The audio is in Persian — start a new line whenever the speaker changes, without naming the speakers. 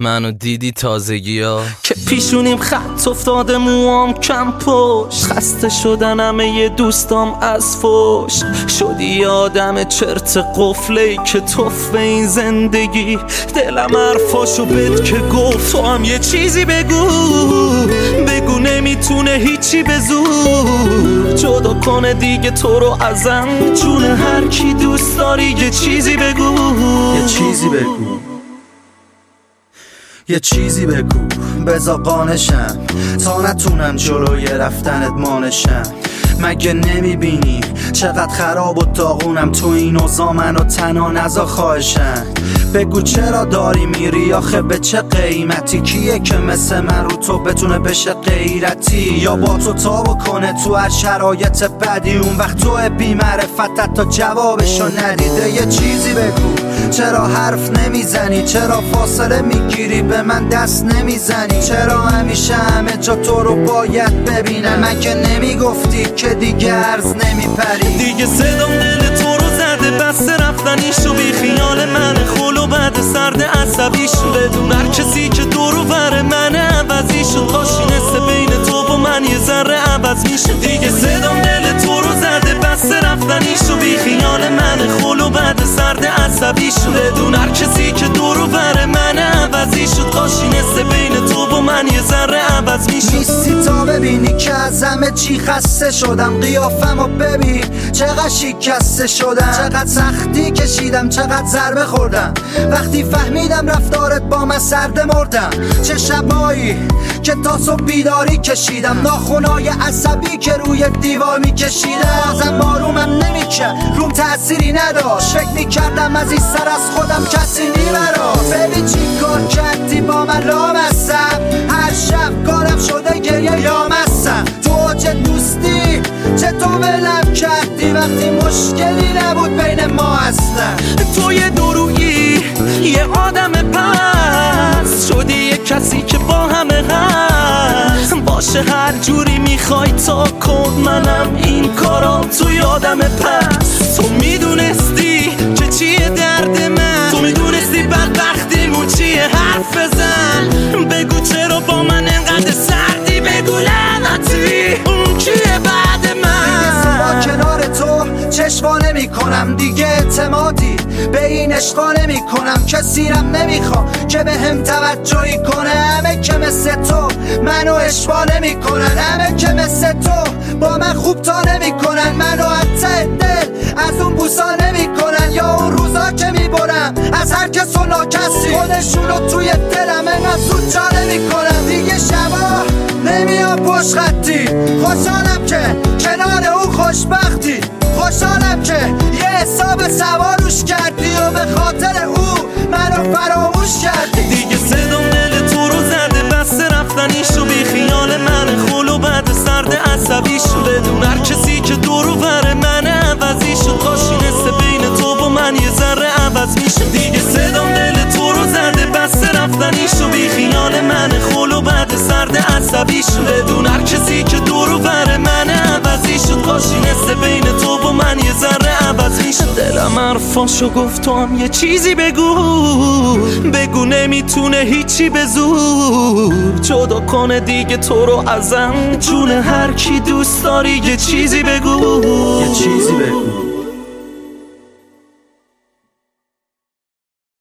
منو دیدی تازگی ها
که پیشونیم خط افتاده، موام کم پشت، خسته شدن همه دوستام از فوش. شدی یادم چرت قفلی که توف این زندگی. دلم حرفاشو بد که گفت تو هم یه چیزی بگو نمیتونه هیچی به زور جدا کنه دیگه تو رو ازم. جون هر کی دوست داری یه چیزی بگو،
یه چیزی بگو، یه چیزی بگو بزا قانشم تا نتونم جلوی رفتنت مانشم. مگه نمیبینی چقدر خراب و داغونم تو این اوضاع؟ منو تنها نذار خواهشم. بگو چرا داری میری آخه به چه قیمتی؟ کیه که مثل من رو تو بتونه بشه غیرتی یا با تو تابو کنه تو هر شرایط بدی؟ اون وقت تو بی معرفتت تا جوابشو ندیده. یه چیزی بگو چرا حرف نمیزنی؟ چرا فاصله میگیری به من دست نمیزنی؟ چرا همیشه همه جا تو رو باید ببینم؟ من که نمیگفتی که دیگه عرض نمیپری؟
دیگه صدام دل تو رو زده، بس رفتنیشو بی خیال من خلو بعد سرد عصبیشو. بدون هر کسی که دورو بره من عوضیشو، کاشی نسه بین تو و من یه ذره عوض میشه. دیگه صدام دل تو رو زده، بس رفتنیشو بی خیال من خلو بعد سرد عصبیشو. بدون هر کسی که دورو بره من عوضیشو، کاشی نسه بین تو و من یه ذره عوض میشه.
نیستی تا ببینی که از همه چی خسته شدم. قیافمو ببین چقدر شکسته شدم، چقدر سختی کشیدم، چقدر ضربه خوردم. وقتی فهمیدم رفتارت با من سرد مردم. چه شبایی که تا صبح بیداری کشیدم، ناخونای عصبی که روی دیوار میکشیدم. بازم آرومم نمیکرد، روم تأثیری نداشت. فکر میکردم از این سر از خودم کسی نیبراست. ببین چی کار کردی با من لامستم، هر شب کارم شده گریه یامستم. تو اوج دوستی چطور ولم کردی وقتی مشکلی نبود بین ما اصلا؟
تو یه درویی یه آدم پس شدی، یه کسی که با همه هست باشه. هر جوری میخوای تا کن، منم این کارام تو یادم پس. تو میدونستی که چیه درد من، تو میدونستی بدبختیمون چیه. حرف بزن بگو چرا با من انقدر سردی، بگو لعنتی اون کیه بعد من.
دیگه کنار تو چشوا نمی کنم، دیگه اعتمادی به این عشقا نمی کنم. کسی رم نمیخوام که به هم توجهی کنه. همه که مثل تو منو اشوا نمی کنن، همه که مثل تو با من خوب تا نمی کنن. منو حتی دل از اون بوسا نمی کنن، یا اون روزا که می برم از هر کس و ناکسی خودشونو توی دلم انقدر زود جا نمی کنن. دیگه شبا نمیام پشت خطی، خوشحالم که کنار اون خوشبختی. خوشحالم که یه حساب سواروش کردی و به خاطر او منو فراموش کردی.
دیگه صدام دل تو رو زده، بس رفتنیشو بی خیال من خلو بعد سرد عصبیشو. بدون هر کسی که دورو بره من عوضیشو، کاشی نسه بین تو و من یه ذره عوض میشه. دیگه صدام دل تو رو زده، بس رفتنیشو بی خیال من خلو بعد سرد عصبیشو. بدون هر کسی که دورو بره من عوضیشو، کاشی نسه بین تو و من یه ذره عوض میشه. دلم حرفاشو گفت تو هم یه چیزی بگو نمیتونه هیچی به زور جدا کنه دیگه تو رو ازم. جون هر کی دوست داری یه چیزی بگو،
یه چیزی بگو.